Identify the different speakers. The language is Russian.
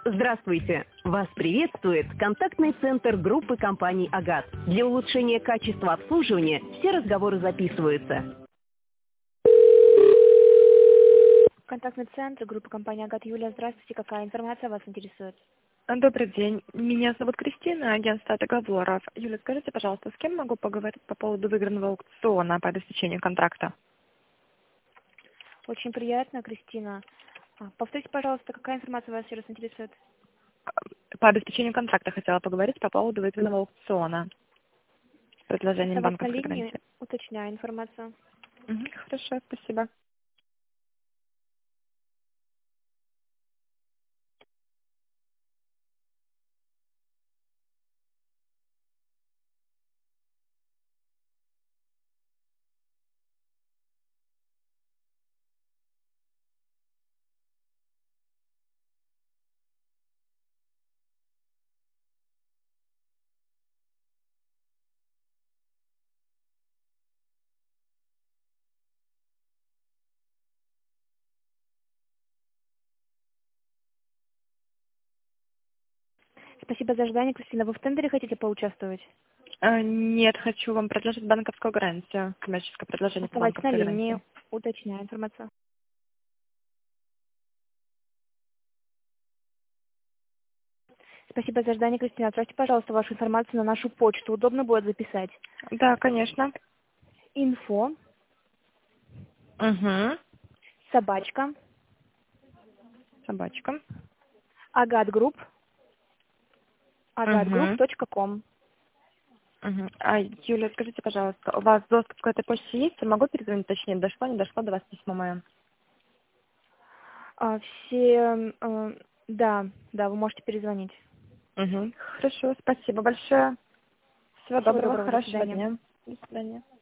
Speaker 1: Здравствуйте! Вас приветствует контактный центр группы компаний «Агат». Для улучшения качества обслуживания все разговоры записываются.
Speaker 2: Контактный центр группы компании «Агат». Юлия, здравствуйте. Какая информация вас интересует?
Speaker 3: Добрый день. Меня зовут Кристина, агентство договоров. Юля, скажите, пожалуйста, с кем могу поговорить по поводу выигранного аукциона по обеспечению контракта?
Speaker 2: Очень приятно, Кристина. Повторите, пожалуйста, какая информация вас еще раз интересует?
Speaker 3: По обеспечению контракта хотела поговорить по поводу выигранного аукциона с предложением
Speaker 2: Оставайтесь на
Speaker 3: банковской
Speaker 2: линии,
Speaker 3: гарантии.
Speaker 2: уточняю информацию.
Speaker 3: Хорошо, спасибо.
Speaker 2: Спасибо за ожидание, Кристина. Вы в тендере хотите поучаствовать?
Speaker 3: Нет, хочу вам предложить банковскую гарантию, коммерческое предложение по
Speaker 2: Оставайтесь на
Speaker 3: банковской
Speaker 2: линии,
Speaker 3: гарантии.
Speaker 2: уточняю информацию. Спасибо за ожидание, Кристина. Отправьте, пожалуйста, вашу информацию на нашу почту. Удобно будет записать.
Speaker 3: Да, конечно.
Speaker 2: Info,
Speaker 3: Угу.
Speaker 2: собачка,
Speaker 3: Собачка.
Speaker 2: agatgroup,
Speaker 3: Угу.
Speaker 2: agatgroup.com.
Speaker 3: Юля, скажите, пожалуйста, у вас доступ к этой почте есть? Я могу перезвонить точнее, дошло, не дошло до вас письмо мое?
Speaker 2: Да, вы можете перезвонить.
Speaker 3: Хорошо, спасибо большое. Всего
Speaker 2: Всего
Speaker 3: доброго,
Speaker 2: доброго, до
Speaker 3: хорошего
Speaker 2: свидания.
Speaker 3: дня. До свидания.